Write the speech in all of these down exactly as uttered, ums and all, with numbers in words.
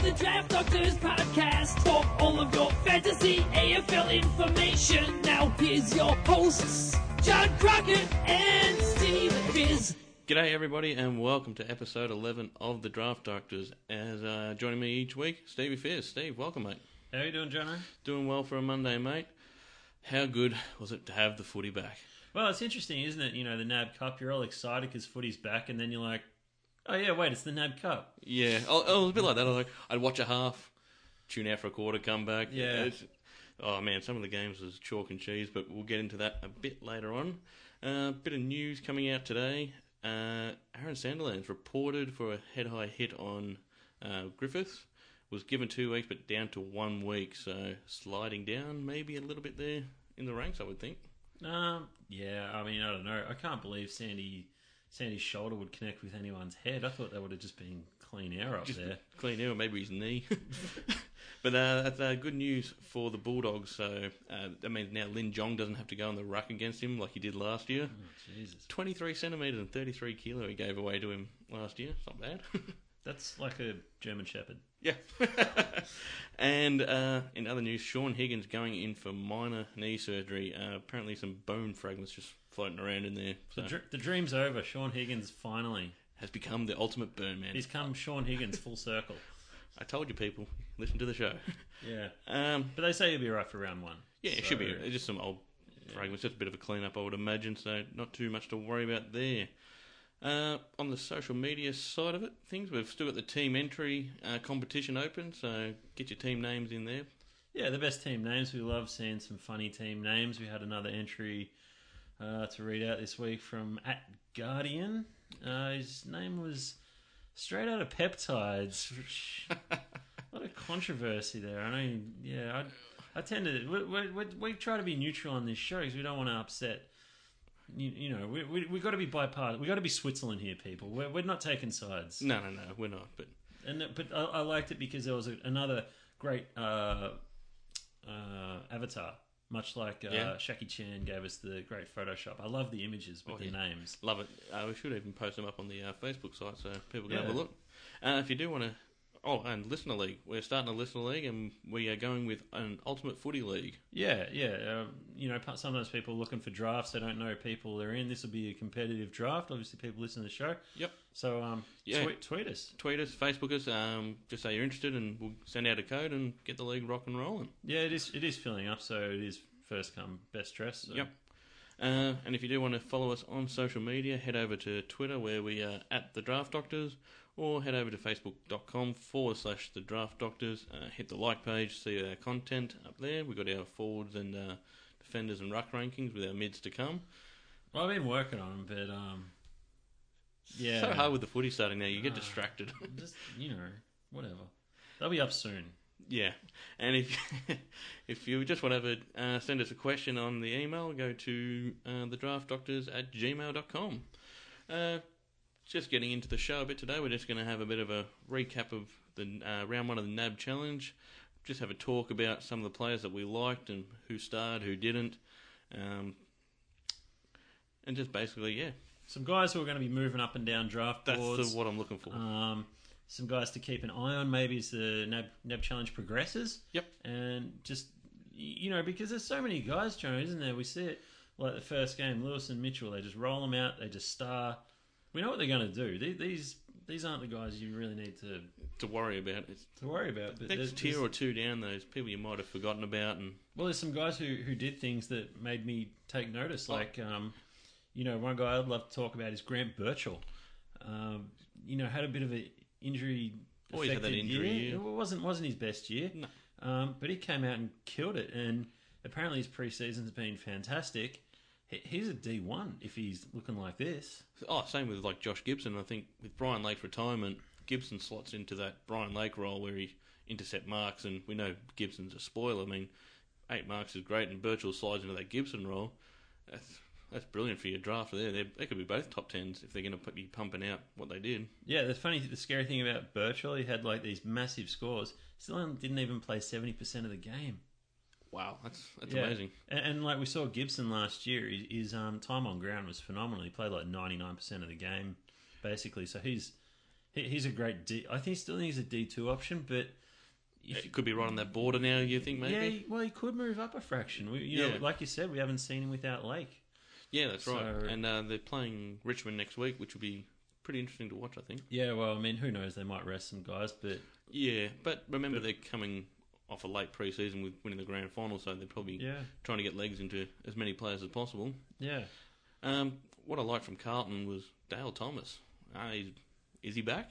the Draft Doctors podcast for all of your fantasy A F L information. Now here's your hosts, John Crockett and Steve Fizz. G'day everybody and welcome to episode eleven of the Draft Doctors. As uh, joining me each week, Stevie Fizz. Steve, welcome mate. How are you doing, Jono? Doing well for a Monday, mate. How good was it to have the footy back? Well, it's interesting, isn't it? You know, the N A B Cup, you're all excited because footy's back, and then you're like, oh yeah, wait, it's the N A B Cup. Yeah, I, I was a bit like that. I was like, I'd watch a half, tune out for a quarter, come back. Yeah. It's, oh man, some of the games was chalk and cheese, but we'll get into that a bit later on. A uh, bit of news coming out today. Uh, Aaron Sandilands reported for a head-high hit on uh, Griffiths. Was given two weeks, but down to one week, so sliding down maybe a little bit there in the ranks, I would think. Um, yeah, I mean, I don't know. I can't believe Sandy Sandy's shoulder would connect with anyone's head. I thought that would have just been clean air up Just there. Clean air, or maybe his knee. But uh, that's uh, good news for the Bulldogs. So uh, that means now Lin Jong doesn't have to go on the ruck against him like he did last year. Oh, Jesus. twenty-three centimetres and thirty-three kilo he gave away to him last year. It's not bad. That's like a German Shepherd. Yeah. And uh, in other news, Sean Higgins going in for minor knee surgery. Uh, apparently some bone fragments just floating around in there. So The, dr- the dream's over. Sean Higgins finally. has become the ultimate burn man. He's come Sean Higgins full circle. I told you people, listen to the show. Yeah. Um, But they say he'll be right for round one. yeah, it So, should be. It's just some old fragments, just a bit of a clean-up, I would imagine, so not too much to worry about there. Uh, on the social media side of it, things, we've still got the team entry uh, competition open, so get your team names in there. Yeah, the best team names. We love seeing some funny team names. We had another entry uh, to read out this week from at Guardian. Uh, his name was straight out of Peptides. Which, a lot of controversy there. I know. Yeah, I, I tend to. We, we, we, we try to be neutral on this show because we don't want to upset. You, you know, we we we got to be bipartisan. We got to be Switzerland here, people. We're we're not taking sides. No, no, no, we're not, but And but I, I liked it because there was a, another great uh, uh, avatar, much like uh, Yeah. Shaki Chan gave us the great Photoshop. I love the images with Oh, the yeah. names. love it. Uh, we should even post them up on the uh, Facebook site so people can Yeah. have a look. Uh, if you do want to... Oh, and Listener League. We're starting a Listener League and we are going with an Ultimate Footy League. Yeah, yeah. Um, you know, sometimes people are looking for drafts. They don't know people they're in. This will be a competitive draft. Obviously, people listen to the show. Yep. So, um, Yeah. tweet, tweet us. Tweet us, Facebook us, um, just say you're interested and we'll send out a code and get the league rock and rolling. Yeah, it is. It is filling up, so it is first come, best dress. So. Yep. Uh, and if you do want to follow us on social media, head over to Twitter where we are at The Draft Doctors, or head over to facebook.com forward slash The Draft Doctors. Uh, hit the like page, see our content up there. We've got our forwards and uh, defenders and ruck rankings with our mids to come. Well, I've been working on them, but um, yeah, So hard with the footy starting now, you get Ah. distracted. just you know, whatever. They'll be up soon. Yeah, and if if you just want to uh, send us a question on the email, go to uh, the draft doctors at gmail dot com. Uh, just getting into the show a bit today, we're just going to have a bit of a recap of the uh, round one of the N A B Challenge. Just have a talk about some of the players that we liked and who starred, who didn't, um, and just basically, yeah, Some guys who are going to be moving up and down draft that's boards. the, what I'm looking for. Um, some guys to keep an eye on, maybe as the N A B, N A B Challenge progresses. Yep. And just, y- you know, because there's so many guys, Joe, isn't there? We see it like the first game, Lewis and Mitchell, they just roll them out, they just star. We know what they're going to do. These, these these aren't the guys you really need to to worry about, it's to worry about. But next there's, tier there's- or two down, those people you might have forgotten about, and well, there's some guys who, who did things that made me take notice. Oh. Like, um, you know, one guy I'd love to talk about is Grant Birchall. Um, you know, had a bit of an injury. Always had that affected injury year. year. It wasn't wasn't his best year. No. Um, but he came out and killed it. And apparently his preseason's been fantastic. He, he's a D one if he's looking like this. Oh, same with like Josh Gibson. I think with Brian Lake's retirement, Gibson slots into that Brian Lake role where he intercept marks, and we know Gibson's a spoiler. I mean, eight marks is great, and Birchall slides into that Gibson role. That's that's brilliant for your draft there. They're, they could be both top tens if they're going to be pumping out what they did. Yeah, the funny, the scary thing about Birchall, he had like these massive scores. Still didn't even play seventy percent of the game. Wow, that's that's Yeah. amazing. And, and like we saw Gibson last year, his, his um, time on ground was phenomenal. He played like ninety-nine percent of the game, basically. So he's He, he's a great D. I think he still he's a D two option, but if It could be right on that border now. You think maybe? yeah, he- well, he could move up a fraction. We, you know, Yeah. like you said, we haven't seen him without Lake. Yeah, that's right. So- And uh, they're playing Richmond next week, which will be pretty interesting to watch, I think. Yeah, well, I mean, who knows? They might rest some guys, but Yeah, but remember But- they're coming off a late pre-season with winning the grand final, so they're probably yeah, trying to get legs into as many players as possible. yeah. Um, what I liked from Carlton was Dale Thomas. Uh, he's, is he back?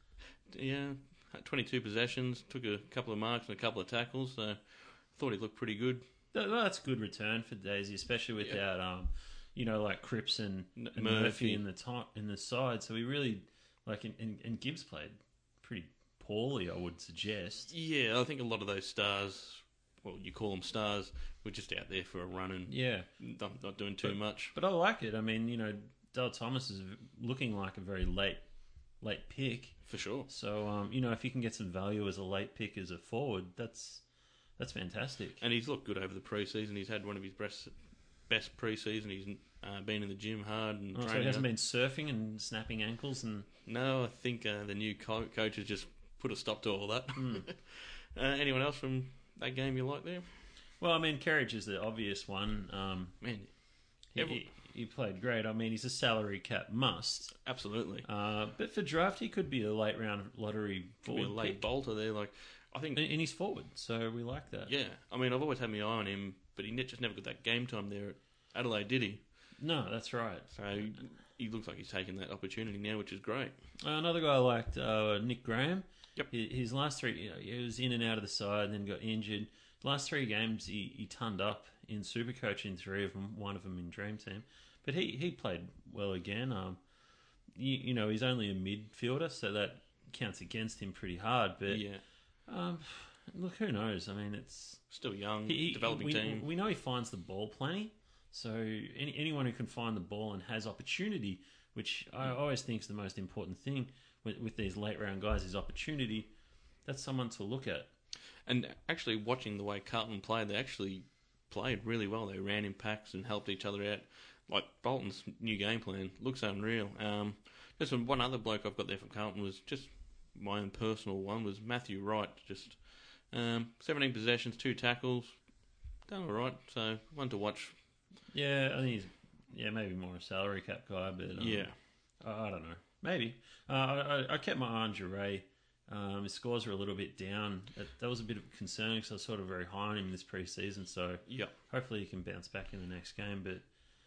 Yeah, had twenty-two possessions, took a couple of marks and a couple of tackles, so I thought he looked pretty good. That, that's a good return for Daisy, especially without, um, you know, like Cripps and, N- and Murphy. Murphy in the top in the side. So we really like, and, and, and Gibbs played pretty poorly, I would suggest. Yeah, I think a lot of those stars, well, you call them stars, were just out there for a run and Yeah, not, not doing too much. but I like it. I mean, you know, Dale Thomas is looking like a very late, late pick. For sure. So, um, you know, if you can get some value as a late pick as a forward, that's that's fantastic. And he's looked good over the pre-season. He's had one of his best, best pre-season. He's uh, been in the gym hard and Oh, so he training. hasn't up. been surfing and snapping ankles and No, I think uh, the new co- coach has just put a stop to all that. Hmm. uh, anyone else from that game you like there? well, I mean, Kerridge is the obvious one. Um, Man, he, Every- he, he played great. I mean, he's a salary cap must. absolutely. Uh, but for draft, he could be a late round lottery Could be a forward late pick. bolter there. Like I think, And, and he's forward, so we like that. yeah. I mean, I've always had my eye on him, but he ne- just never got that game time there at Adelaide, did he? No, that's right. So he looks like he's taking that opportunity now, which is great. Uh, another guy I liked, uh, Nick Graham. Yep. His, his last three, you know, he was in and out of the side and then got injured. Last three games, he, he turned up in Supercoach in three of them, one of them in Dream Team. But he, he played well again. Um, you, you know, he's only a midfielder, so that counts against him pretty hard. But Yeah, um, look, who knows? I mean, it's still young, he, he- developing we, team. We know he finds the ball plenty. So any, anyone who can find the ball and has opportunity, which I always think is the most important thing with, with these late round guys, is opportunity. That's someone to look at. And actually, watching the way Carlton played, they actually played really well. They ran in packs and helped each other out. Like Bolton's new game plan looks unreal. Um, just one other bloke I've got there from Carlton was just my own personal one was Matthew Wright. Just um, seventeen possessions, two tackles, done all right. So one to watch. Yeah, I think he's yeah maybe more a salary cap guy, but um, Yeah, I, I don't know. Maybe uh, I, I- I kept my eye on Jure. Um, his scores were a little bit down. That, that was a bit of a concern because I was sort of very high on him this pre-season. So yeah. hopefully he can bounce back in the next game. But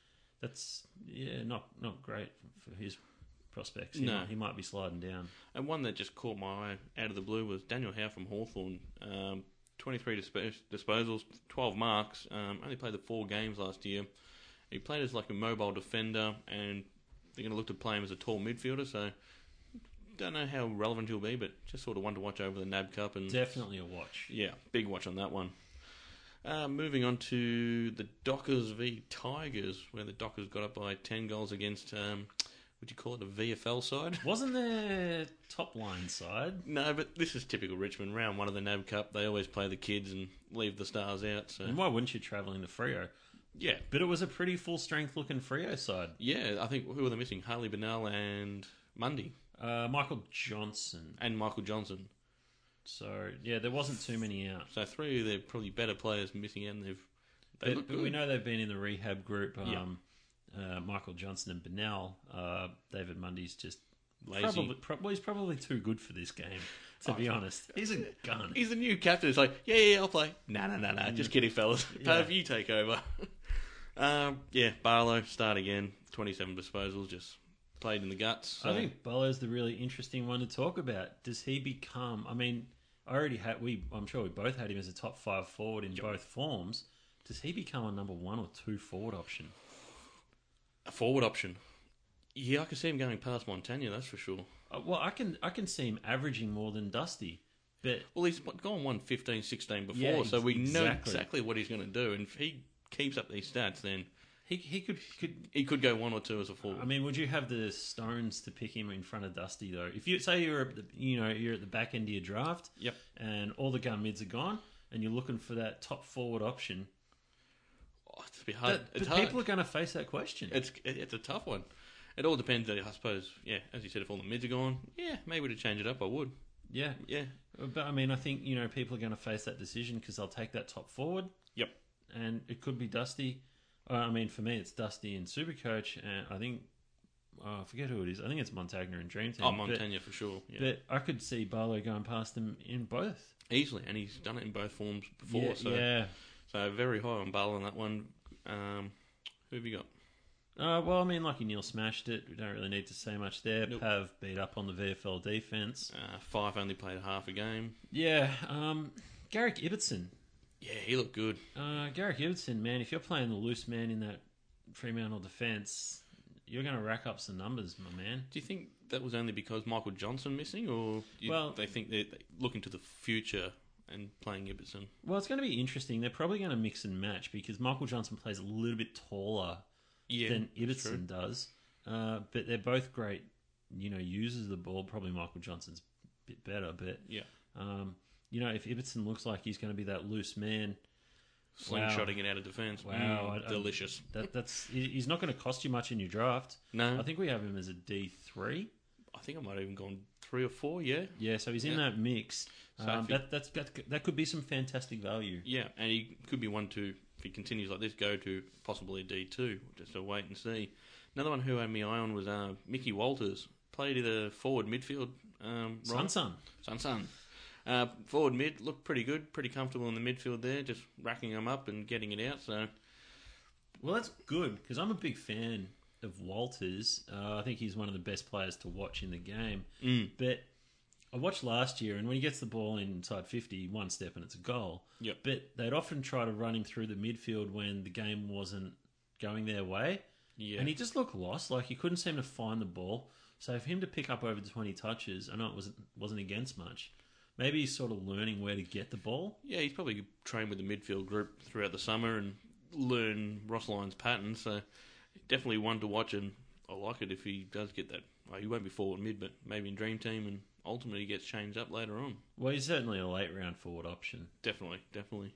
that's yeah not not great for his prospects. He, No. might, he might be sliding down. And one that just caught my eye out of the blue was Daniel Howe from Hawthorn. Um, twenty-three disp- disposals, twelve marks. Um, only played the four games last year. He played as like a mobile defender, and they're going to look to play him as a tall midfielder. So don't know how relevant he'll be, but just sort of one to watch over the N A B Cup. And Definitely a watch. yeah, big watch on that one. Uh, moving on to the Dockers v Tigers, where the Dockers got up by ten goals against, um, would you call it a V F L side? Wasn't there top line side? No, but this is typical Richmond. Round one of the N A B Cup, they always play the kids and leave the stars out. So And why wouldn't you travel into Freo? yeah, But it was a pretty full strength looking Freo side. yeah. I think who were they missing? Harley Bennell and Mundy Uh, Michael Johnson. and Michael Johnson. So yeah, there wasn't too many out. So three of their probably better players missing out, and they've they But, look but good. we know they've been in the rehab group. Yeah. Um, uh, Michael Johnson and Bennell. Uh, David Mundy's just Lazy. probably pro- he's probably too good for this game. To be honest, he's a gun. He's the new captain. It's like, yeah, yeah, I'll play. No, no, no, no. Just kidding, fellas. Yeah. Have you take over. um, yeah, Barlow, start again. twenty-seven disposals, just played in the guts. So. I think Barlow's the really interesting one to talk about. Does he become? I mean, I already had we. I'm sure we both had him as a top five forward in both forms. Does he become a number one or two forward option? a forward option. Yeah, I can see him going past Montagna, that's for sure. Uh, well, I can I can see him averaging more than Dusty, but Well, he's gone one fifteen, sixteen before, Yeah, so we know exactly. exactly what he's going to do. And if he keeps up these stats, then he he could could. he could go one or two as a forward. I mean, would you have the stones to pick him in front of Dusty though? If you say you're at the, you know you're at the back end of your draft, Yep. and all the gun mids are gone, and you're looking for that top forward option, Oh, it's a bit hard. that, it's but hard. people are going to face that question. It's it's a tough one. it all depends. I suppose. Yeah, as you said, if all the mids are gone, yeah, maybe to change it up, I would. Yeah. Yeah. But, I mean, I think, you know, people are going to face that decision because they'll take that top forward. Yep. And it could be Dusty. Uh, I mean, for me, it's Dusty and Supercoach, and I think, oh, I forget who it is. I think it's Montagna and Dream Team. Oh, Montagna for sure. Yeah. But I could see Barlow going past them in both. Easily, and he's done it in both forms before. Yeah, so, yeah. so very high on Barlow on that one. Um, who have you got? Uh, well, I mean, Lucky Neal smashed it. We don't really need to say much there. Nope. Pav beat up on the V F L defence. Uh, Fife only played half a game. Yeah, um, Garrick Ibbotson. Yeah, he looked good. Uh, Garrick Ibbotson, man, if you're playing the loose man in that Fremantle defence, you're going to rack up some numbers, my man. Do you think that was only because Michael Johnson missing, or you, Well- they think they're looking to the future and playing Ibbotson? Well, it's going to be interesting. They're probably going to mix and match because Michael Johnson plays a little bit taller Yeah, than that's true. Ibbotson does. Uh, but they're both great, you know, users of the ball. Probably Michael Johnson's a bit better, but Yeah, um, you know, if Ibbotson looks like he's going to be that loose man, slingshotting it out of defence. Wow, Mm, I- I- delicious. that that's he- he's not going to cost you much in your draft. No, I think we have him as a D three. I think I might have even gone three or four. Yeah, Yeah, so he's in Yeah. that mix. So Um, if you- that that's that, that could be some fantastic value. yeah, and he could be one to, if he continues like this, go to possibly a D two. Just a wait and see. Another one who had me eye on was uh, Mickey Walters. Played either forward midfield. Um, Sun right? Sun. Sun Sun. Uh, forward mid looked pretty good, pretty comfortable in the midfield there, just racking them up and getting it out. So Well, that's good because I'm a big fan of Walters. Uh, I think he's one of the best players to watch in the game. mm, But I watched last year, and when he gets the ball inside fifty, one step and it's a goal. Yep. But they'd often try to run him through the midfield when the game wasn't going their way. yeah, And he just looked lost. Like, he couldn't seem to find the ball. So for him to pick up over twenty touches, I know it wasn't, wasn't against much. Maybe he's sort of learning where to get the ball. yeah, he's probably trained with the midfield group throughout the summer and learn Ross Lyon's patterns. So definitely one to watch, and I like it if he does get that. Well, he won't be forward mid, but maybe in Dream Team, and ultimately he gets changed up later on. Well, he's certainly a late round forward option. Definitely, definitely.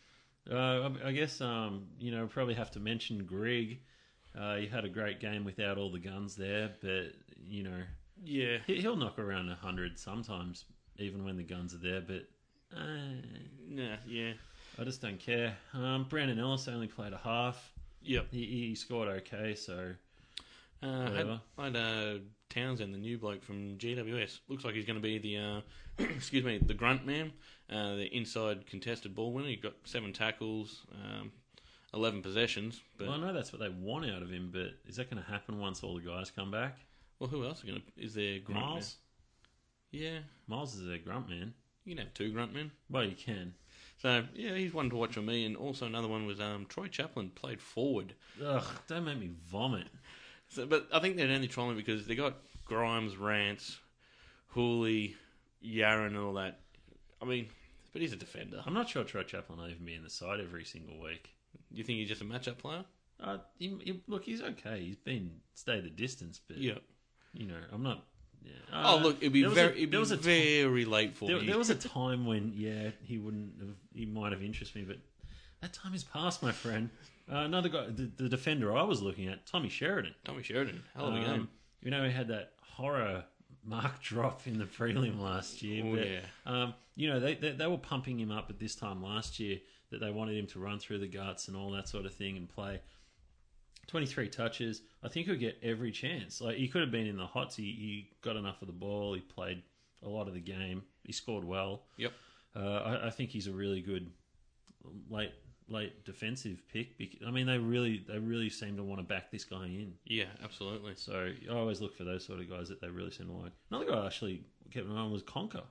Uh, I I guess, um, you know, probably have to mention Grigg. Uh, he had a great game without all the guns there, but, you know, Yeah, he- he'll knock around one hundred sometimes, even when the guns are there, but uh, nah, yeah, I just don't care. Um, Brandon Ellis only played a half. yep. He, he scored okay, so Uh, I had, Whatever. I had uh, Townsend, the new bloke from G W S. Looks like he's going to be the, uh, excuse me, the grunt man, uh, the inside contested ball winner. He got seven tackles, um, eleven possessions. But well, I know that's what they want out of him, but is that going to happen once all the guys come back? well, who else are going to? Is there grunt Miles? man? Yeah, Miles is a grunt man. you can have two grunt men. Well, you can. So yeah, he's one to watch for me. And also another one was um, Troy Chaplin played forward. Ugh, don't make me vomit. So, but I think they're only trying because they got Grimes, Rance, Hooley, Yaron, and all that. I mean, but he's a defender. I'm not sure Troy Chaplin will even be in the side every single week. You think he's just a matchup player? Uh, he, he- look, he's okay. He's been stayed the distance, but Yeah. you know, I'm not. Yeah. Oh, Uh, look, it'd be there was a- very, it'd there be was a ti- very late for There, you. there was a time when, yeah, he wouldn't have. He might have interested me, but that time has passed, my friend. Uh, another guy, the, the defender I was looking at, Tommy Sheridan. Tommy Sheridan, hell of a Um, game. You know, he had that horror mark drop in the prelim last year. Oh, but, yeah. Um, you know, they, they they were pumping him up at this time last year that they wanted him to run through the guts and all that sort of thing and play. twenty-three touches. I think he'll get every chance. Like, he could have been in the hots. He, he got enough of the ball. He played a lot of the game. He scored well. Yep. Uh, I, I think he's a really good late late defensive pick. bec- I mean, they really they really seem to want to back this guy in. Yeah, absolutely. So I always look for those sort of guys that they really seem to like. Another guy I actually kept an eye on was Conker.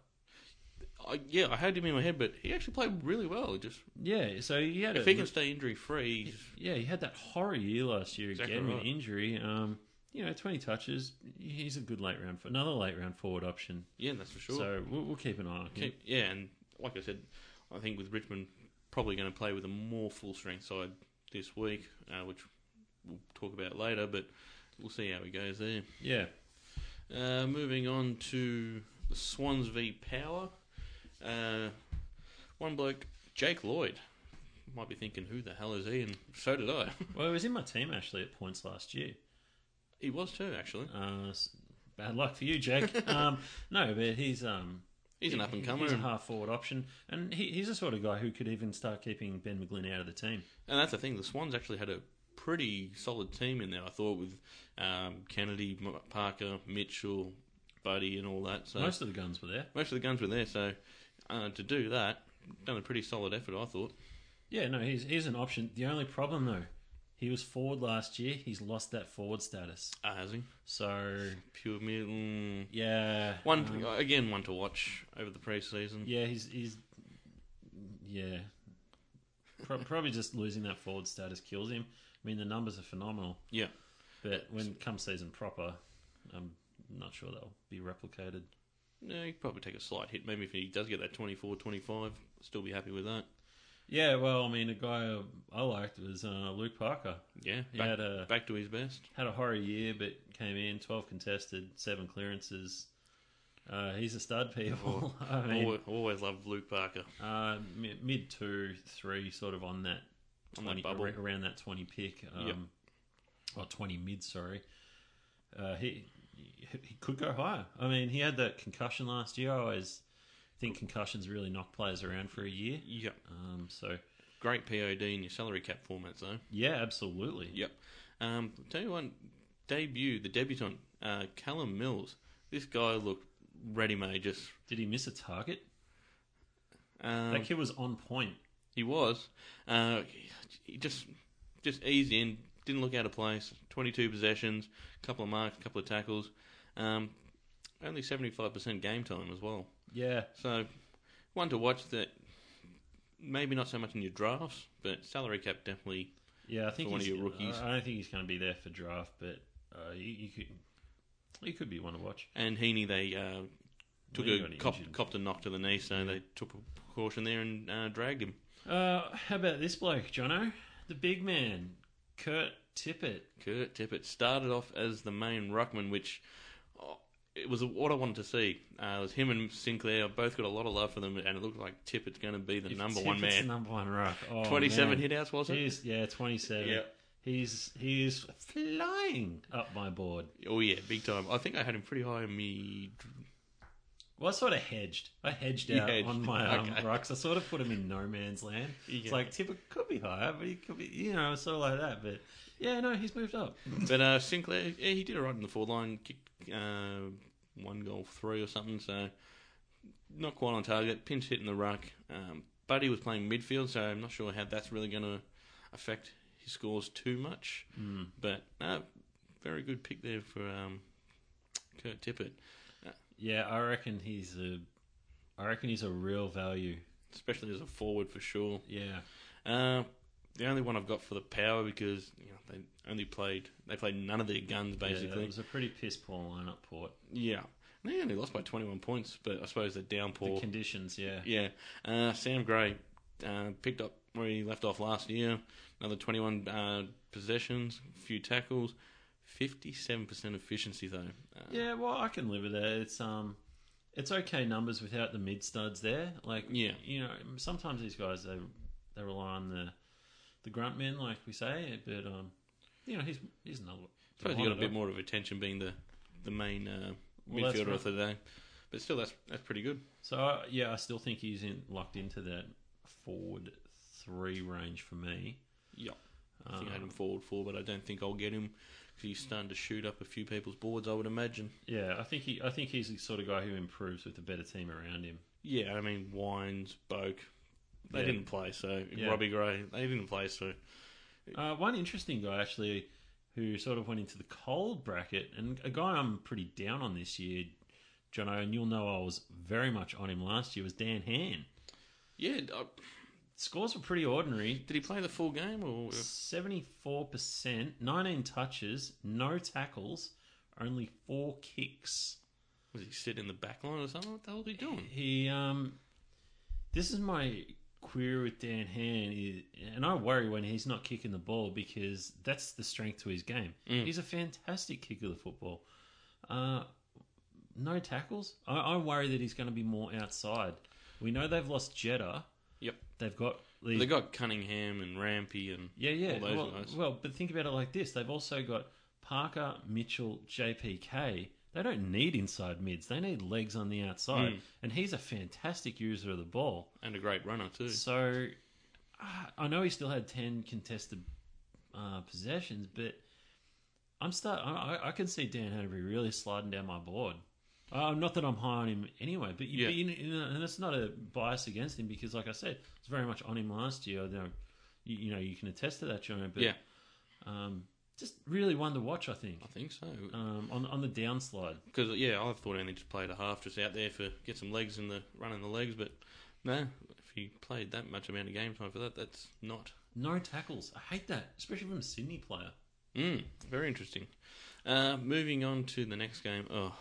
I, yeah, I had him in my head, but he actually played really well. Just Yeah, so he had if a, he can stay injury free, yeah he had that horror year last year Exactly again right. with injury. Um, you know, twenty touches. He's a good late round for another late round forward option. yeah, that's for sure. So we'll, we'll keep an eye on him. Keep- yeah, and like I said, I think with Richmond probably going to play with a more full strength side this week, uh, which we'll talk about later. But we'll see how he goes there. Yeah. Uh, moving on to the Swans v Power. Uh, one bloke, Jake Lloyd. Might be thinking, who the hell is he? And so did I. Well, he was in my team actually at points last year. He was too, actually. Uh, s- bad luck for you, Jake. um, no, but he's um, He's an up and comer, He's a and, half forward option, and he, he's the sort of guy who could even start keeping Ben McGlynn out of the team. and that's the thing. The Swans actually had a pretty solid team in there. I thought with um, Kennedy, M- Parker, Mitchell, Buddy, and all that. So Most of the guns were there. most of the guns were there. So uh, to do that, done a pretty solid effort, I thought. Yeah, no, he's he's an option. The only problem though, he was forward last year. He's lost that forward status. Ah, has he? So Pure Middle. yeah, One um, again, one to watch over the pre-season. yeah, he's he's yeah. Pro- probably just losing that forward status kills him. I mean, the numbers are phenomenal, Yeah. but when it comes season proper, I'm not sure they'll be replicated. No, he'd probably take a slight hit. Maybe if he does get that twenty-four, twenty-five, still be happy with that. Yeah, well, I mean, a guy I liked was uh, Luke Parker. Yeah, He back, had a back to his best. had a horror year, but came in twelve contested, seven clearances. Uh, he's a stud, people. I mean, always, always loved Luke Parker. uh, mid, mid two, three, sort of on that On twenty that bubble. ar- around that twenty pick. Um, Yep. Or twenty mid, sorry. Uh, he he could go higher. I mean, he had that concussion last year. I always think concussions really knock players around for a year. Yep. Um, so Great P O D in your salary cap formats, though. yeah, absolutely. Yep. Um, tell you one, debut, the debutant, uh, Callum Mills. This guy looked ready-made. Just Did he miss a target? um, That kid was on point. he was. Uh, he just just eased in. Didn't look out of place. twenty-two possessions, couple of marks, couple of tackles. Um, only seventy-five percent game time as well. Yeah, So, one to watch that. Maybe not so much in your drafts, but salary cap definitely. yeah. I think For one of he's, your rookies. I don't think he's going to be there for draft, but uh, you, you could. He could be one to watch. And Heaney, they uh, took Well, he a got cop, injured. copped a knock to the knee, so they took a precaution there and uh, dragged him. Uh, how about this bloke, Jono? The big man, Kurt Tippett. Kurt Tippett started off as the main ruckman, which oh, it was what I wanted to see. Uh, it was him and Sinclair both got a lot of love for them, and it looked like Tippett's going to be the If number one Tippett's man. number one ruck. Oh, Twenty-seven man. hitouts, was it? He's yeah, twenty-seven. Yeah. He's he's flying up my board. Oh yeah, big time. I think I had him pretty high in me. Well, I sort of hedged. I hedged You out hedged. on my um, Okay. rucks. I sort of put him in no man's land. It's Yeah. like Tippett could be higher, but he could be, you know, sort of like that. But yeah, no, he's moved up. But uh, Sinclair, yeah, he did all right in the forward line. Kicked uh, one goal, three or something. So not quite on target. Pinch hit in the ruck. Um, Buddy was playing midfield, so I'm not sure how that's really going to affect his scores too much. Mm. But uh, very good pick there for um, Kurt Tippett, Yeah, I reckon he's a, I reckon he's a real value. especially as a forward for sure. Yeah. Uh, the only one I've got for the power because you know they only played they played none of their guns Yeah, basically. it was a pretty piss poor lineup, Port. Yeah, they only lost by twenty-one points, but I suppose the downpour. The conditions, yeah. Yeah, uh, Sam Gray uh, picked up where he left off last year. Another twenty-one uh, possessions, a few tackles, fifty-seven percent efficiency though. Uh, Yeah, well, I can live with that. It's um, it's okay numbers without the mid studs there. Like, Yeah. you know, sometimes these guys they they rely on the the grunt men, like we say. But um, you know, he's he's another. I suppose he got a bit more of attention being the the main uh, Well, that's midfielder right. of the day, but still that's that's pretty good. So uh, yeah, I still think he's in locked into that forward three range for me. Yeah, I think I had Um, him forward four, but I don't think I'll get him because he's starting to shoot up a few people's boards. I would imagine. Yeah, I think he I think he's the sort of guy who improves with a better team around him. Yeah, I mean Wines, Boak, they Yeah. didn't play, so Yeah. Robbie Gray, they didn't play, so Uh, one interesting guy actually, who sort of went into the cold bracket, and a guy I'm pretty down on this year, Jono, and you'll know I was very much on him last year, was Dan Han. yeah. Uh, Scores were pretty ordinary. did he play the full game or? seventy-four percent, nineteen touches, no tackles, only four kicks. Was he sit in the back line or something? What the hell was he doing? He, um, this is my query with Dan Han, is, and I worry when he's not kicking the ball because that's the strength to his game. Mm. He's a fantastic kicker of the football. Uh, no tackles. I, I worry that he's going to be more outside. We know they've lost Jeddah. Yep. They've got these. They got Cunningham and Rampy and yeah, yeah. all those well, guys. well, but think about it like this: they've also got Parker, Mitchell, J P K, they don't need inside mids. They need legs on the outside. Mm. And he's a fantastic user of the ball. And a great runner too. So, uh, I know he still had ten contested uh, possessions, but I'm start. I, I can see Dan Hanbury really sliding down my board. Uh, not that I'm high on him anyway, but, you, Yeah. but you, you know, and it's not a bias against him because, like I said, it's very much on him last year. You know, you, you know, you can attest to that, Jono. But Yeah. um, just really one to watch, I think. I think so. Um, on on the downslide. Because yeah, I thought Andy just played a half just out there for get some legs in the running the legs, but no, if he played that much amount of game time for that, that's not. No tackles. I hate that, especially from a Sydney player. Mm, very interesting. Uh, moving on to the next game. Oh,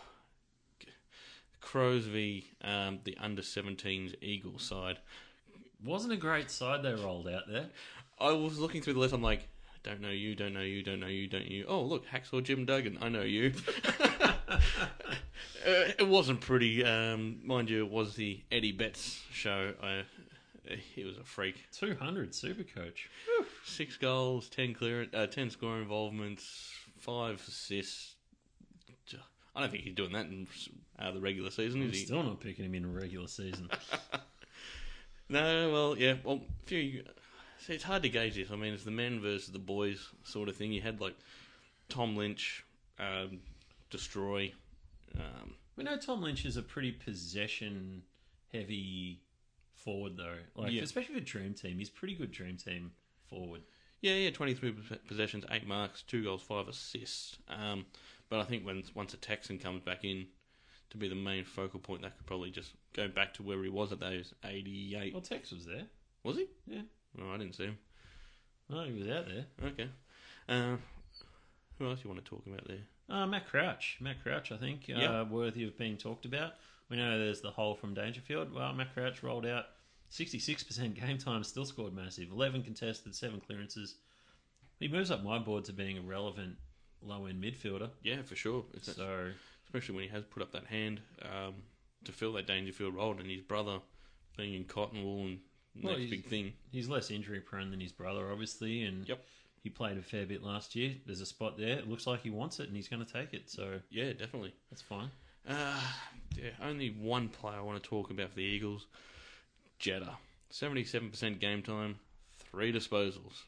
Crows v um, the under seventeens Eagles side. Wasn't a great side they rolled out there. I was looking through the list. I'm like, don't know you, don't know you, don't know you, don't you. Oh, look, Hacksaw Jim Duggan. I know you. uh, it wasn't pretty. Um, mind you, it was the Eddie Betts show. I, he was a freak. two hundred super coach. Six goals, ten clear, uh, ten score involvements, five assists. I don't think he's doing that in uh, the regular season, I'm is he? still not picking him in a regular season. No, well, yeah. Well, few. See, it's hard to gauge this. I mean, it's the men versus the boys sort of thing. You had like Tom Lynch, um, Destroy. Um, We know Tom Lynch is a pretty possession-heavy forward, though. Like, Yeah. especially for Dream Team, he's pretty good Dream Team forward. yeah, yeah, twenty-three possessions, eight marks, two goals, five assists. Um, but I think when once a Texan comes back in to be the main focal point, that could probably just go back to where he was at those eighty-eight. Well, Tex was there. Was he? Yeah. No, I didn't see him. No, he was out there. Okay. Uh, who else you want to talk about there? Uh, Matt Crouch. Matt Crouch, I think, uh, Yeah. worthy of being talked about. We know there's the hole from Dangerfield. Well, Matt Crouch rolled out sixty-six percent game time, still scored massive. eleven contested, seven clearances. He moves up my board to being a relevant low-end midfielder. Yeah, for sure. It's So, especially when he has put up that hand um, to fill that Dangerfield role, and his brother being in cotton wool and Well, next he's- big thing. he's less injury-prone than his brother, obviously, and Yep. he played a fair bit last year. There's a spot there. It looks like he wants it, and he's going to take it, so Yeah, definitely. that's fine. Uh, yeah, only one player I want to talk about for the Eagles. Jetta. seventy-seven percent game time, three disposals.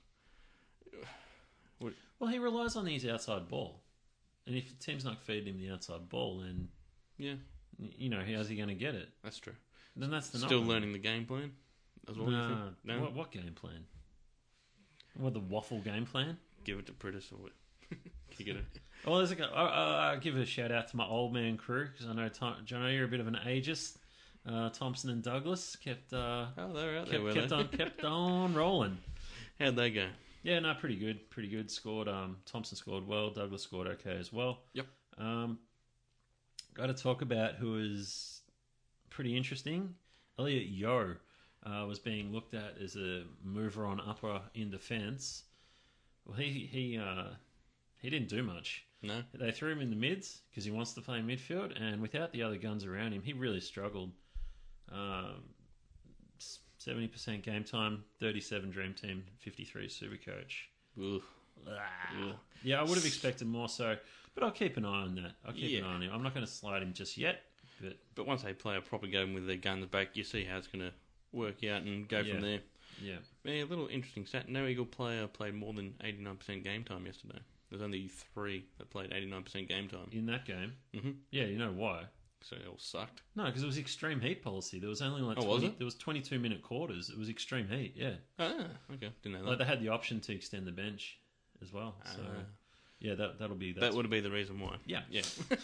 Well, he relies on his outside ball. And if the team's not feeding him the outside ball, then, Yeah, you know, how's he going to get it? that's true. Then that's the Still knock. learning the game plan as well. you No, think? No, What, what game plan? What, the waffle game plan? give it to Pritis or what? You get it? Oh, there's a guy. I, I, I give a shout out to my old man crew because I know, Tom, Jono, you're a bit of an ageist. Uh, Thompson and Douglas kept uh, Oh, they're out there, kept, were kept they? on kept on rolling. How'd they go? Yeah, no, pretty good, pretty good. Scored. Um, Thompson scored well. Douglas scored okay as well. Yep. Um, got to talk about who is pretty interesting. Elliot Yeo uh, was being looked at as a mover on upper in defence. Well, he he uh, he didn't do much. No. They threw him in the mids because he wants to play midfield, and without the other guns around him, he really struggled. Um, seventy percent game time, thirty-seven Dream Team, fifty-three Supercoach. Ugh. Ah. Yeah, I would have expected more so, but I'll keep an eye on that. I'll keep Yeah. an eye on him. I'm not going to slide him just yet, but But once they play a proper game with their guns back, you see how it's going to work out and go Yeah. from there. yeah. Yeah, a little interesting stat. No Eagle player played more than eighty-nine percent game time yesterday. There's only three that played eighty-nine percent game time. In that game, hmm yeah, you know why? So it all sucked. No, because it was extreme heat policy. There was only like Oh, twenty, was it? there was twenty-two minute quarters. It was extreme heat. Yeah, Ah, okay. Didn't know like that. they had the option to extend the bench as well. So Ah. yeah, that that'll be That that's, would be the reason why. yeah. Yeah.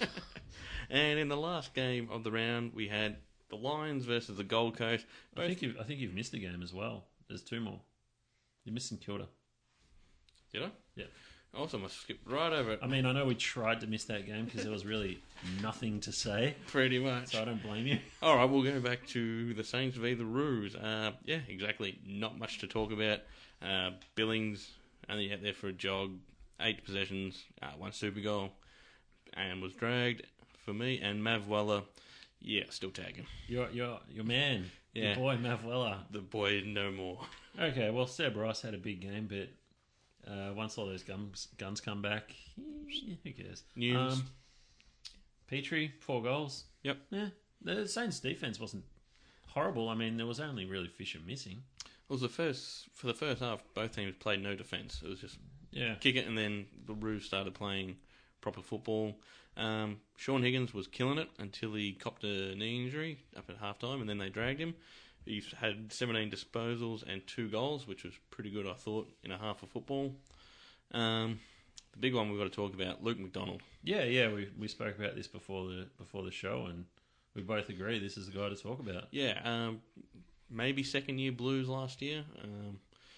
And in the last game of the round, we had the Lions versus the Gold Coast. I think you I think you've missed a game as well. There's two more. You're missing Kilda. Did I? Yeah. Also, I must skip right over it. I mean, I know we tried to miss that game because there was really nothing to say, Pretty much. so I don't blame you. All right, we'll go back to the Saints v the Roos. Uh, yeah, exactly. Not much to talk about. Uh, Billings only out there for a jog, eight possessions, uh, one super goal, and was dragged for me. And Mav Weller, yeah, still tagging. Your your your man, Yeah. your boy Mav Weller. The boy no more. Okay, well Seb Ross had a big game, but Uh, once all those guns guns come back, eh, who cares? News. Um, Petrie, four goals. Yep. Yeah, the Saints' defense wasn't horrible. I mean, there was only really Fisher missing. It was the first for the first half. Both teams played no defence. It was just Yeah. kick it, and then the Roos started playing proper football. Um, Sean Higgins was killing it until he copped a knee injury up at halftime, and then they dragged him. He had seventeen disposals and two goals, which was pretty good, I thought, in a half of football. Um, the big one we've got to talk about, Luke McDonald. Yeah, yeah, we we spoke about this before the before the show, and we both agree this is the guy to talk about. Yeah, um, maybe second year Blues last year. Um,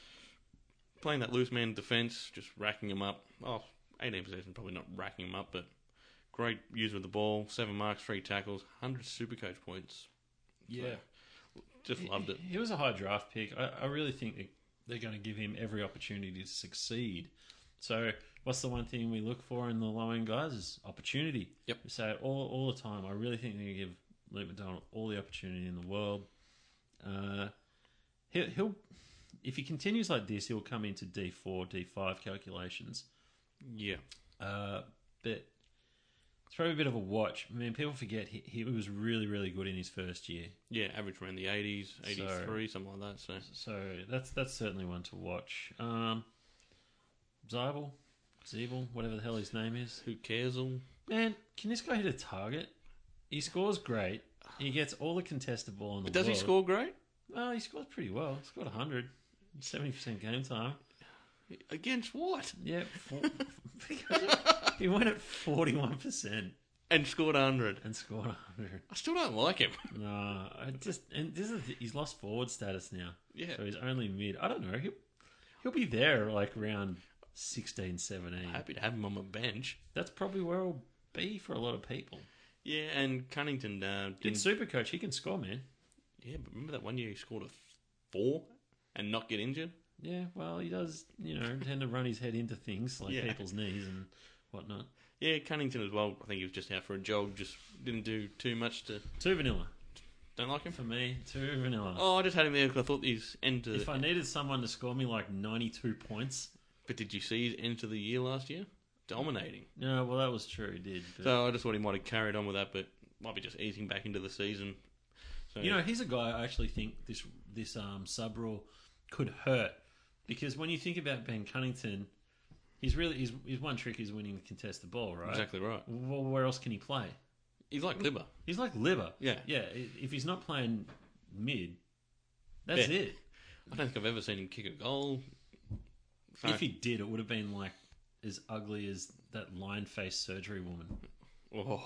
playing that loose man defence, just racking him up. Oh, eighteen possessions, probably not racking him up, but great use of the ball. Seven marks, three tackles, one hundred Supercoach points. Yeah. So, just loved it. He was a high draft pick. I, I really think that they're going to give him every opportunity to succeed. So, what's the one thing we look for in the low end guys is opportunity. Yep. We say it all all the time. I really think they're going to give Luke McDonald all the opportunity in the world. Uh, he'll, he'll, if he continues like this, he'll come into D four, D five calculations. Yeah. Uh, but it's probably a bit of a watch. I mean, people forget he, he was really, really good in his first year. Yeah, average around the eighties, eighty-three, So- something like that. So So that's that's certainly one to watch. Um, Zybel, Zeeble, whatever the hell his name is. who cares? All Man, can this guy hit a target? He scores great. He gets all the contested ball in the But does world. he score great Well, he scores pretty well. He scored one hundred. seventy percent game time. against what? Yeah. Four, because he went at forty-one percent And scored one hundred. and scored one hundred. I still don't like him. No, I just and this is he's lost forward status now. Yeah. So he's only mid. I don't know. He'll he'll be there like around sixteen, seventeen. Happy to have him on my bench. That's probably where he'll be for a lot of people. Yeah, and Cunnington uh, In didn't. Supercoach, he can score, man. Yeah, but remember that one year he scored a four and not get injured? Yeah, well, he does, you know, tend to run his head into things like Yeah. people's knees and whatnot. Yeah, Cunnington as well. I think he was just out for a jog. Just didn't do too much to. Two vanilla. Don't like him. For me, two vanilla. Oh, I just had him there because I thought his end to. If I needed someone to score me like ninety-two points. But did you see his end to the year last year? Dominating. No, well, that was true, he did. But, So I just thought he might have carried on with that, but might be just easing back into the season. So you know, he's a guy I actually think this this um, sub rule could hurt. Because when you think about Ben Cunnington, he's really his, his one trick is winning the contested ball, right? exactly right. Well, where else can he play? He's like Libba. He's like Libba. Yeah. Yeah, i- if he's not playing mid, that's Yeah. it. I don't think I've ever seen him kick a goal. So- If he did, it would have been like as ugly as that lion-faced surgery woman. Oh.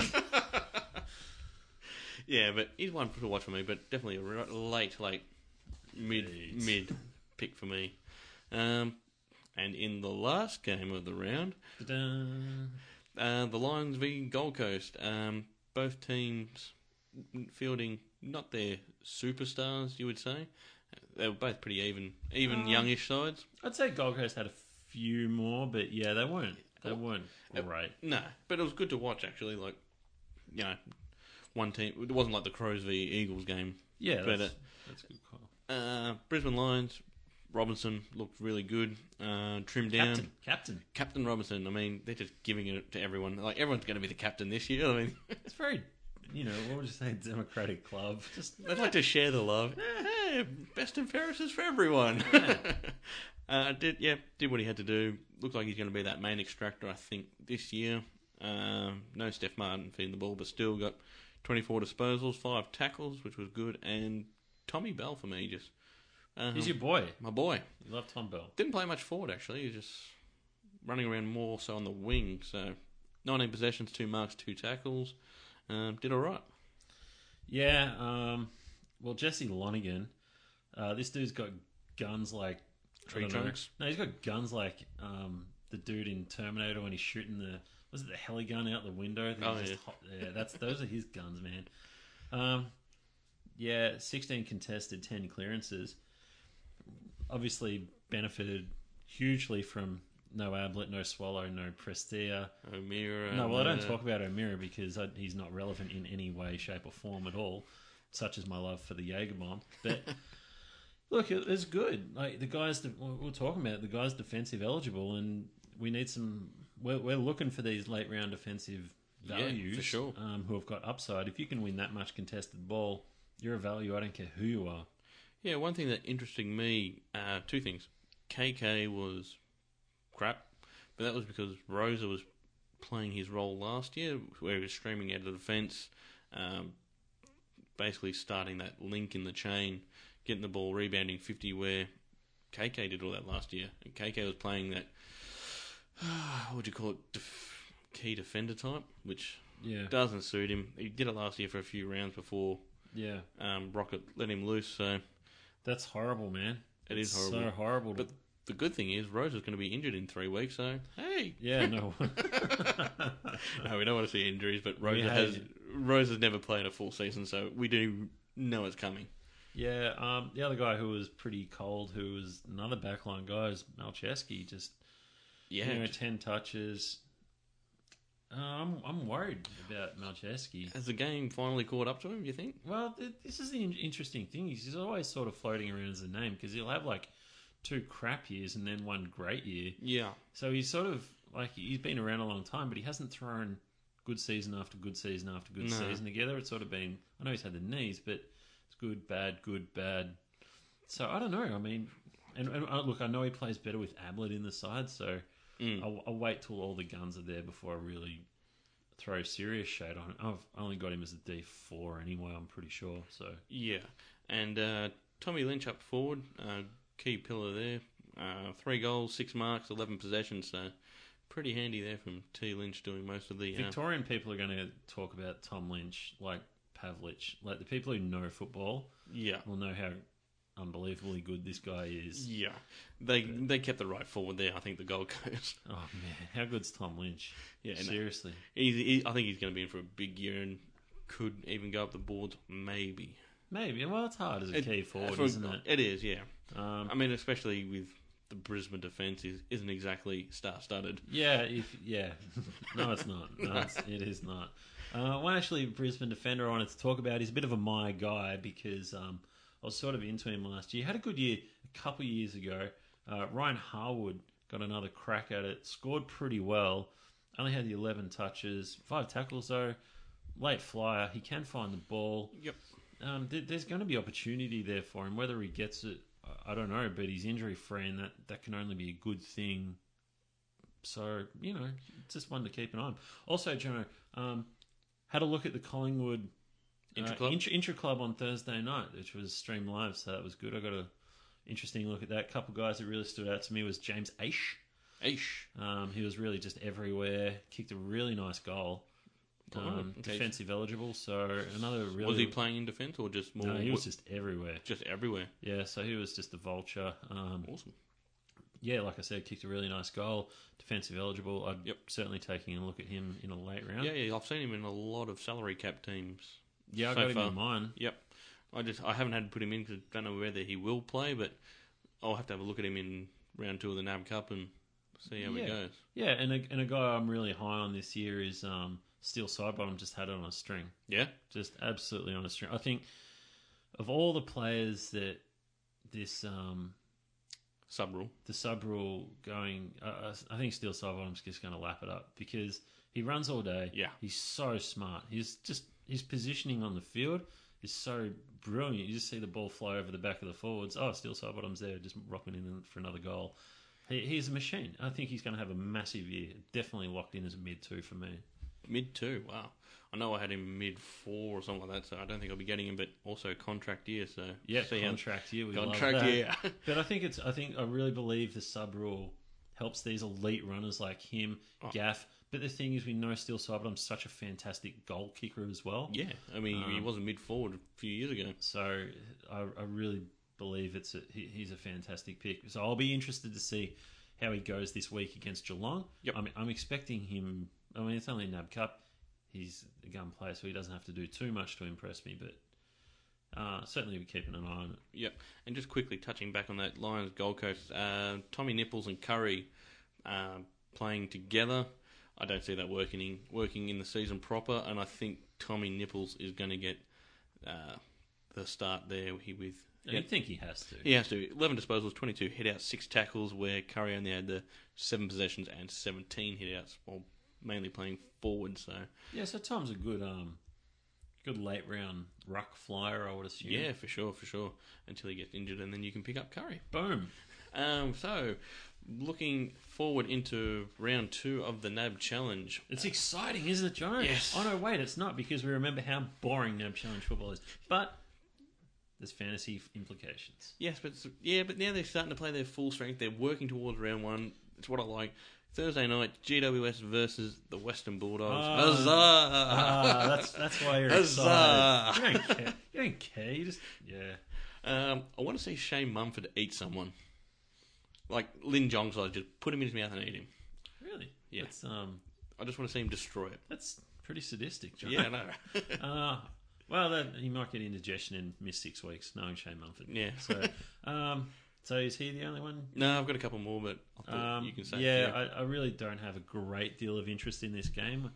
Yeah, but he's one to watch for me, but definitely a r- late, late, mid, Late. mid pick for me. Um, and in the last game of the round, Ta-da. uh, the Lions v Gold Coast. Um, both teams fielding not their superstars, you would say. They were both pretty even, even Um, youngish sides. I'd say Gold Coast had a few more, but yeah, they weren't. They weren't great. No, but it was good to watch actually. Like, you know, one team. It wasn't like the Crows v Eagles game. Yeah, But, that's, uh, that's a good call. Uh, Brisbane Lions. Robinson looked really good. Uh, trimmed down. Captain, captain. Captain Robinson. I mean, they're just giving it to everyone. Like everyone's going to be the captain this year. I mean, It's very, you know, what would you say, democratic club. Just they'd like to share the love. Hey, best and fairest is for everyone. uh, did yeah, did what he had to do. Looks like he's going to be that main extractor. I think this year. Um, no Steph Martin feeding the ball, but still got twenty-four disposals, five tackles, which was good, and Tommy Bell for me just. Um, he's your boy. my boy. You love Tom Bell. Didn't play much forward actually. He was just running around more so on the wing. So nineteen possessions, two marks, two tackles. Um, did all right. Yeah. Um, well, Jesse Lonigan, uh, this dude's got guns like I Tree don't know. trunks. No, he's got guns like um, the dude in Terminator when he's shooting the was it the heli gun out the window? I think Oh, it's yeah. hot, yeah. That's those are his guns, man. Um, yeah, sixteen contested, ten clearances. Obviously benefited hugely from no Ablett, no Swallow, no Prestia. O'Meara. No, well, I don't uh, talk about O'Meara because I, he's not relevant in any way, shape, or form at all, such as my love for the Jaeger bomb. But Look, it- it's good. Like the guys that we we're talking about, the guys defensive eligible, and we need some. We're, we're looking for these late round defensive Yeah, values for sure. um, who have got upside. If you can win that much contested ball, you're a value. I don't care who you are. Yeah, one thing that interested me, uh, two things. K K was crap, but that was because Rosa was playing his role last year, where he was streaming out of the defence, um, basically starting that link in the chain, getting the ball, rebounding fifty, where K K did all that last year. And K K was playing that, what would you call it, def- key defender type, which Yeah, doesn't suit him. He did it last year for a few rounds before yeah. um, Rocket let him loose, so That's horrible, man. it is It's horrible. So horrible. To, But the good thing is, Rose is going to be injured in three weeks, so hey. yeah, no. No, we don't want to see injuries, but Rose We has hate Rose has never played a full season, so we do know it's coming. Yeah, um, the other guy who was pretty cold, who was another backline guy, is Malcheski. Just Yeah, you know, ten touches. Uh, I'm I'm worried about Malcheski. has the game finally caught up to him? You think? Well, th- this is the in- interesting thing. He's always sort of floating around as a name because he'll have like two crap years and then one great year. Yeah, So he's sort of like he's been around a long time, but he hasn't thrown good season after good season after good No. season together. It's sort of been. I know he's had the knees, but it's good, bad, good, bad. So I don't know. I mean, and, and uh, look, I know he plays better with Ablett in the side, so Mm. I'll, I'll wait till all the guns are there before I really throw serious shade on it. I've only got him as a D four anyway. I'm pretty sure. So yeah. And uh, Tommy Lynch up forward, uh, key pillar there. Uh, three goals, six marks, eleven possessions. So pretty handy there from T Lynch doing most of the. Uh, Victorian people are going to talk about Tom Lynch like Pavlich. Like the people who know football yeah. will know how unbelievably good this guy is. Yeah, they they kept the right forward there. I think the Gold Coast. Oh man, how good's Tom Lynch? Yeah, no. Seriously. He's, he, I think he's going to be in for a big year and could even go up the boards. Maybe. Maybe. Well, it's hard as a It- key forward, for- isn't it? It is. Yeah. Um, I mean, especially with the Brisbane defence is isn't exactly star-studded. yeah. If yeah, no, it's not. No, it's, it is not. Uh, one actually Brisbane defender I wanted to talk about. He's a bit of a my guy because um, I was sort of into him last year. He had a good year a couple of years ago. Uh, Ryan Harwood got another crack at it. Scored pretty well. Only had the eleven touches, five tackles though. Late flyer. He can find the ball. Yep. Um, th- there's going to be opportunity there for him. Whether he gets it, I I don't know. But he's injury free, and that, that can only be a good thing. So you know, just one to keep an eye on. Also, Jono, um, had a look at the Collingwood Intra-club? uh, intra, intra club on Thursday night, which was streamed live, so that was good. I got a interesting look at that. A couple guys that really stood out to me was James Aish. Aish. Um, he was really just everywhere. Kicked a really nice goal. Oh, Um, okay. Defensive eligible, so another really. Was he playing in defence or just more? No, he was just everywhere. just everywhere. Yeah, so he was just a vulture. Um, Awesome. yeah, like I said, kicked a really nice goal. Defensive eligible. I'd Yep. certainly taking a look at him in a late round. Yeah, yeah. I've seen him in a lot of salary cap teams. yeah I so got him far. in mine. Yep. I just I haven't had to put him in because I don't know whether he will play, but I'll have to have a look at him in round two of the N A B Cup and see how Yeah. he goes. Yeah, and a, and a guy I'm really high on this year is um, Steel Sidebottom. Just had it on a string. Yeah. Just absolutely on a string. I think of all the players that this um, Sub rule. the sub rule going, uh, I think Steel Sidebottom's just going to lap it up because he runs all day. Yeah. He's so smart. He's just his positioning on the field is so brilliant. You just see the ball fly over the back of the forwards. Oh, Steel Sidebottom's there, just rocking in for another goal. He, he's a machine. I think he's going to have a massive year. Definitely locked in as a mid two for me. Mid two. Wow. I know I had him mid four or something like that, so I don't think I'll be getting him. But also contract year, so Yeah, see how- contract year. We contract love that. year. But I think it's. I think I really believe the sub rule helps these elite runners like him, Oh. Gaff. But the thing is, we know Steel Sidebottom's such a fantastic goal kicker as well. Yeah. I mean, he Um, wasn't mid forward a few years ago. So I, I really believe it's a, he, he's a fantastic pick. So I'll be interested to see how he goes this week against Geelong. Yep. I'm, I'm expecting him. I mean, it's only N A B Cup. He's a gun player, so he doesn't have to do too much to impress me. But uh, certainly, we're keeping an eye on it. Yep. And just quickly touching back on that Lions Gold Coast, uh, Tommy Nipples and Curry uh, playing together. I don't see that working in, working in the season proper, and I think Tommy Nipples is going to get uh, the start there. He with No, you think he has to? he has to eleven disposals, twenty-two hit-outs, six tackles. Where Curry only had the seven possessions and seventeen hit-outs, while mainly playing forward. So Yeah, so Tom's a good, um, good late round ruck flyer, I would assume. yeah, for sure, for sure. Until he gets injured, and then you can pick up Curry. Boom. Um, so looking forward into round two of the N A B Challenge. It's exciting, isn't it, John? Yes. Oh, no, wait, it's not, because we remember how boring N A B Challenge football is. But there's fantasy implications. Yes, but yeah, but now they're starting to play their full strength. They're working towards round one. It's what I like. Thursday night, G W S versus the Western Bulldogs. Oh. Huzzah! Ah, that's that's why you're Huzzah! excited. You don't care. You don't care. You just yeah. Um, I want to see Shane Mumford eat someone. Like Lin Jong, so just put him in his mouth and eat him. Really? Yeah. That's um. I just want to see him destroy it. That's pretty sadistic, John. Yeah, I know. Uh, well, that, he might get indigestion and miss six weeks, knowing Shane Mumford. Yeah. So, um, so is he the only one? No, I've got a couple more, but I thought Um, you can say. yeah, I, I really don't have a great deal of interest in this game.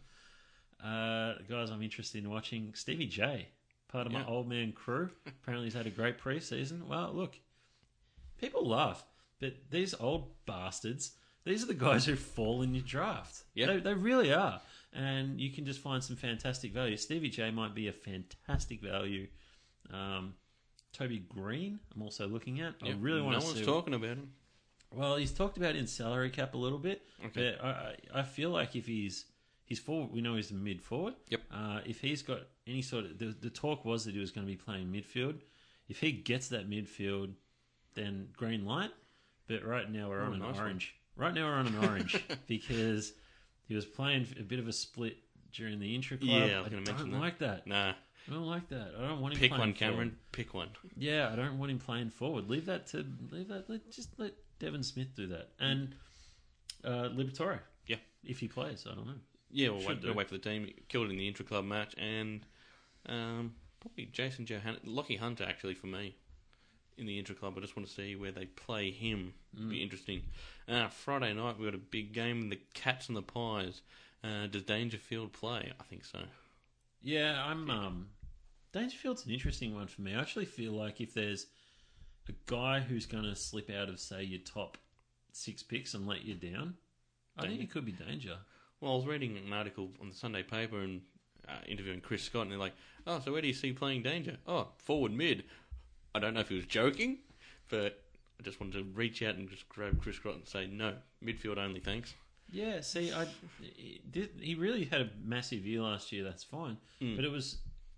Uh, guys, I'm interested in watching Stevie J, part of my Yeah. old man crew. Apparently, he's had a great preseason. Well, look, people laugh, but these old bastards, these are the guys who fall in your draft. Yeah. They, they really are. And you can just find some fantastic value. Stevie J might be a fantastic value. Um, Toby Green, I'm also looking at. I Yeah, really want no to see. one's talking about him. Well, he's talked about it in salary cap a little bit. Okay. But I, I I feel like if he's he's forward, we know he's a mid forward. Yep. Uh, if he's got any sort of the, the talk was that he was going to be playing midfield. If he gets that midfield, then green light. But right now we're Oh, on an nice one. orange. Right now we're on an orange because he was playing a bit of a split during the intra club. Yeah, I was I gonna don't mention that. like that. Nah, I don't like that. I don't want him pick playing one, forward. Cameron. Pick one. Yeah, I don't want him playing forward. Leave that to leave that. Let, just let Devon Smith do that, and uh, Liberatore. Yeah. if he plays, I don't know. Yeah, we'll Should wait, do. we'll wait for the team. He killed it in the intra-club match, and um, probably Jason Johann, Lockie Hunter actually for me in the intra-club. I just want to see where they play him. Mm. Be interesting. Uh, Friday night we got a big game. The Cats and the Pies. Uh, does Dangerfield play? I think so. Yeah, I'm. Um, Dangerfield's an interesting one for me. I actually feel like if there's a guy who's going to slip out of, say, your top six picks and let you down, I think Danger. it could be Danger. Well, I was reading an article on the Sunday paper and uh, interviewing Chris Scott, and they're like, "Oh, so where do you see playing Danger? Oh, forward mid." I don't know if he was joking, but I just wanted to reach out and just grab Chris Scott and say, "No, midfield only, thanks." Yeah, see, I he did, he really had a massive year last year. That's fine, Mm. but it was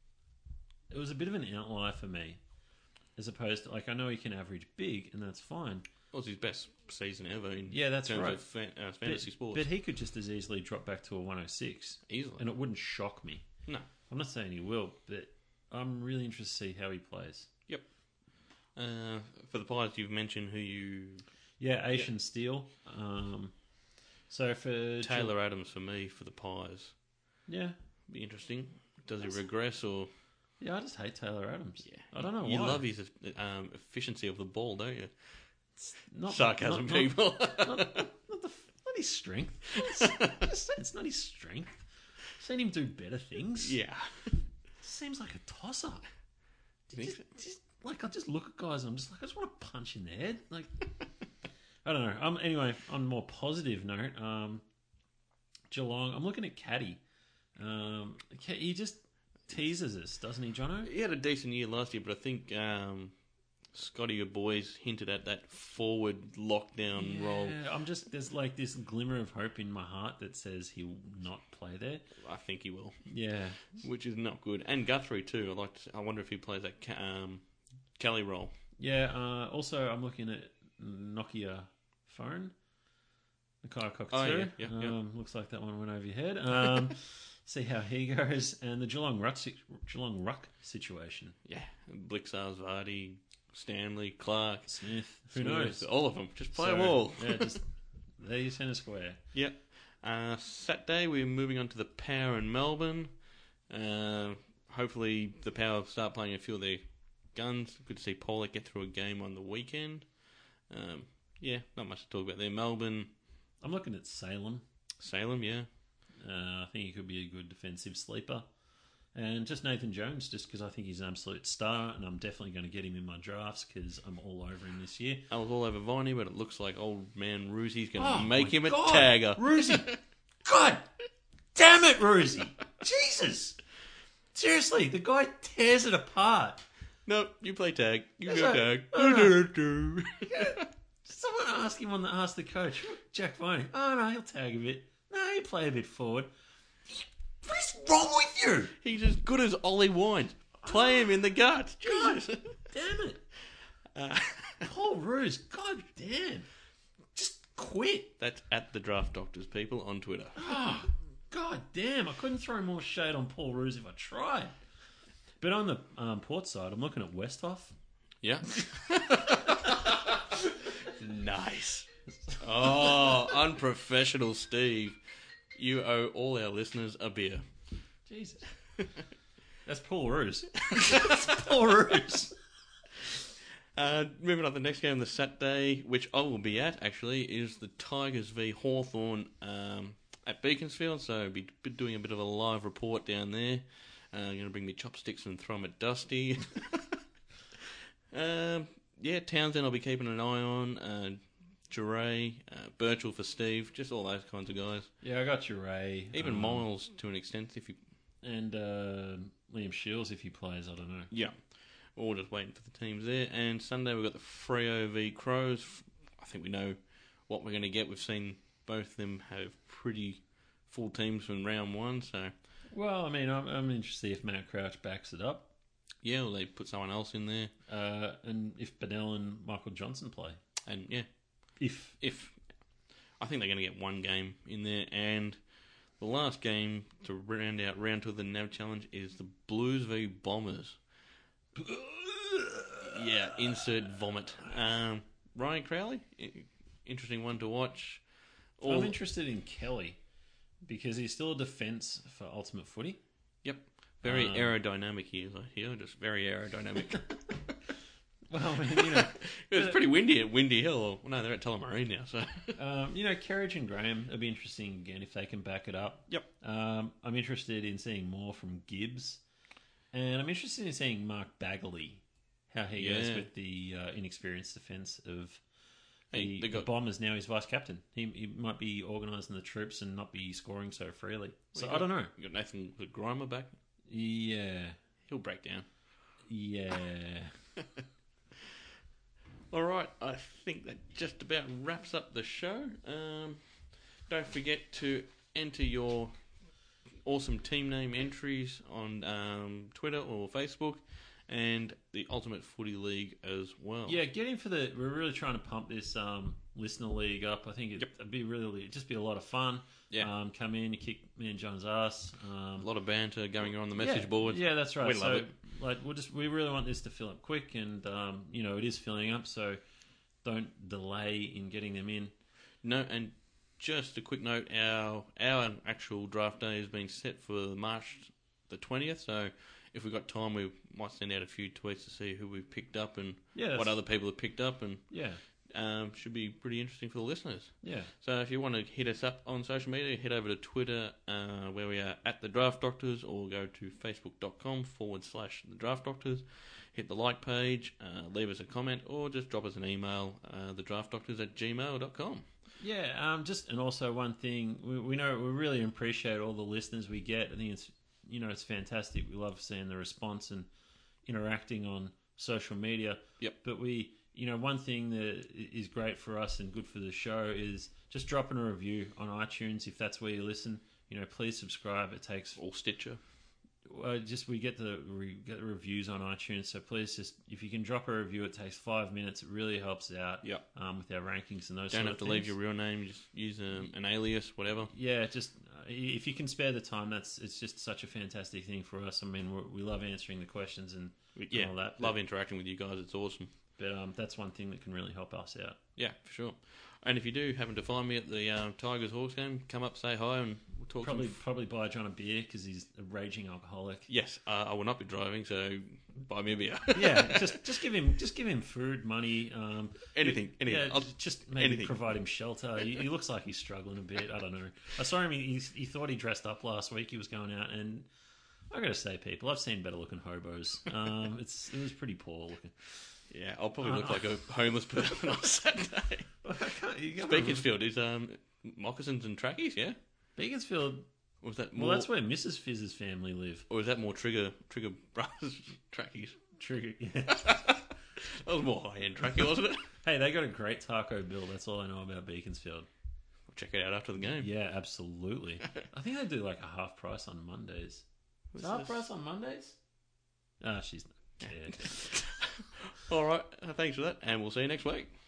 it was a bit of an outlier for me, as opposed to like I know he can average big, and that's fine. It was his best season ever in Yeah, that's terms right. of fan, uh, fantasy but, sports. but he could just as easily drop back to a one oh six, Easily. and it wouldn't shock me. No. I'm not saying he will, but I'm really interested to see how he plays. Yep. Uh, for the Pies, you've mentioned who you... Yeah, Asian Steel. Um, so for Taylor Adams for me for the Pies. yeah, Be interesting. Does That's- he regress or... yeah, I just hate Taylor Adams. Yeah. I don't know You why. love his um, efficiency of the ball, don't you? Not, Sarcasm, not- not- people. not, not, the, not his strength. It's, just, it's not his strength. I've seen him do better things. yeah. Seems like a toss up. You think Just, just, like I just look at guys and I'm just like I just want to punch in the head. Like I don't know. Um. Anyway, on a more positive note, um, Geelong. I'm looking at Caddy. Um, Ca- he just teases us, doesn't he, Jono? He had a decent year last year, but I think um, Scotty, your boys, hinted at that forward lockdown role. Yeah, I'm just there's like this glimmer of hope in my heart that says he'll not play there. I think he will, Yeah, which is not good. And Guthrie too. I like. To, I wonder if he plays that Ca- um, Kelly role. yeah. Uh, also, I'm looking at Nokia phone. Nakai Cockatoo. Oh, yeah, yeah, yeah. um, Looks like that one went over your head. Um, see how he goes, and the Geelong Ruck, si- Geelong Ruck situation. Yeah, Blixars, Vardy, Stanley, Clark, Smith, who Smith, knows? all of them. Just play So, them all. yeah, just there you centre square. Yep. Uh, Saturday, we're moving on to the Power in Melbourne. Uh, hopefully, the Power start playing a few of their guns. Good to see Pollock get through a game on the weekend. Um, yeah, not much to talk about there. Melbourne, I'm looking at Salem. Salem, yeah. Uh, I think he could be a good defensive sleeper. And just Nathan Jones, just because I think he's an absolute star, and I'm definitely going to get him in my drafts because I'm all over him this year. I was all over Viney, but it looks like old man Roosy's going to Oh, make my him a God. tagger. Roosie! God damn it, Roosie! Jesus! Seriously, the guy tears it apart. No, you play tag. You That's go right. tag. Oh, Someone asked him on the ask the coach, Jack Viney. Oh no, he'll tag a bit. No, he'll play a bit forward. What is wrong with you? He's as good as Ollie Wines. Play him in the gut. God Jesus. damn it. Uh, Paul Roos, god damn. Just quit. that's at the Draft Doctors, people, on Twitter. Oh, god damn. I couldn't throw more shade on Paul Roos if I tried. But on the um, port side, I'm looking at Westhoff. Yeah. Nice. Oh, unprofessional Steve. You owe all our listeners a beer. Jesus. That's Paul Roos. That's Paul Roos. Uh, moving on to the next game, the Saturday, which I will be at, actually, is the Tigers v Hawthorn um, at Beaconsfield. So I'll be be doing a bit of a live report down there. Uh, I'm going to bring me chopsticks and throw them at Dusty. um, yeah, Townsend I'll be keeping an eye on. Uh, Duray, uh, Birchall for Steve, just all those kinds of guys. Yeah, I got you, Ray. Even um, Miles to an extent, if you. And uh, Liam Shields, if he plays, I don't know. Yeah. We're just waiting for the teams there. And Sunday we've got the Freo v Crows. I think we know what we're going to get. We've seen both of them have pretty full teams from round one. So Well, I mean, I'm, I'm interested if Matt Crouch backs it up. yeah, well, they put someone else in there. Uh, and if Bedell and Michael Johnson play. And yeah, If. if I think they're going to get one game in there. And the last game to round out round two of the N A V Challenge is the Blues v Bombers. Yeah, insert vomit. Um, Ryan Crowley, i- interesting one to watch. All, I'm interested in Kelly because he's still a defence for Ultimate Footy. Yep, very Um, aerodynamic here. I hear, just very aerodynamic. Well, I mean, you know, It was pretty windy at Windy Hill. Well, no, they're at Tullamarine now. So um, you know, Kerridge and Graham will be interesting again if they can back it up. yep, Um, I'm interested in seeing more from Gibbs, and I'm interested in seeing Mark Bagley, how he goes Yeah. with the uh, inexperienced defence of Hey, the, they got- the Bombers. Now he's vice captain. He, he might be organising the troops and not be scoring so freely. So Well, I don't know. you got Nathan Grimer back. Yeah, He'll break down. yeah. All right, I think that just about wraps up the show. Um, don't forget to enter your awesome team name entries on um, Twitter or Facebook, and the Ultimate Footy League as well. Yeah, get in for the. We're really trying to pump this um, listener league up. I think it, it'd be really, it'd just be a lot of fun. Yeah. Um, come in, you kick me and John's ass. Um, A lot of banter going on the message yeah, boards. Yeah, that's right. We so, love it. Like, we'll just we really want this to fill up quick, and um, you know it is filling up. So don't delay in getting them in. No, and just a quick note: our our actual draft day has been set for March the twentieth. So if we've got time, we might send out a few tweets to see who we've picked up and Yeah, what that's- other people have picked up, and Yeah, um, should be pretty interesting for the listeners. yeah, So if you want to hit us up on social media, head over to Twitter, uh, where we are at The Draft Doctors, or go to facebook.com forward slash The Draft Doctors. Hit the like page, uh, leave us a comment, or just drop us an email, uh, thedraftdoctors at gmail dot com. yeah. Um, just and also one thing we, we know we really appreciate all the listeners we get. I think it's you know it's fantastic. We love seeing the response and interacting on social media. Yep. But we, you know, one thing that is great for us and good for the show is just dropping a review on iTunes if that's where you listen. You know, please subscribe. It takes Or Stitcher. uh, just we get the we get the reviews on iTunes. So please just if you can drop a review, it takes five minutes. It really helps out. Yep. Um, with our rankings and those. Don't sort have of to leave things. your real name, just use um, an alias, whatever. Yeah, just uh, if you can spare the time, that's it's just such a fantastic thing for us. I mean, we're, we love answering the questions and, Yeah, and all that. love but, interacting with you guys, it's awesome. but um, that's one thing that can really help us out. Yeah, for sure. And if you do happen to find me at the um, Tigers Hawks game, come up, say hi, and we'll talk Probably some... probably buy John a beer because he's a raging alcoholic. Yes, uh, I will not be driving, so buy me a beer. Yeah, just just give him just give him food, money, um, Anything, anything. Yeah, I'll- just maybe anything. provide him shelter. He, he looks like he's struggling a bit. I don't know. I saw him. He, he thought he dressed up last week. He was going out, and I gotta say, people, I've seen better looking hobos. Um, it's it was pretty poor looking. Yeah, I'll probably look Uh, like a homeless person on Saturday. I can't, you gotta- Beaconsfield is um, moccasins and trackies, yeah? Beaconsfield. Or was that more, Well, that's where Missus Fizz's family live. or is that more Trigger Trigger Brothers trackies? Trigger. Yeah. That was more high-end trackie, wasn't it? Hey, they got a great Taco Bill. That's all I know about Beaconsfield. I'll check it out after the game. Yeah, absolutely. I think they do like a half price on Mondays. Is it half this? price on Mondays? Ah, she's not. Yeah, okay. All right, uh, thanks for that, and we'll see you next week.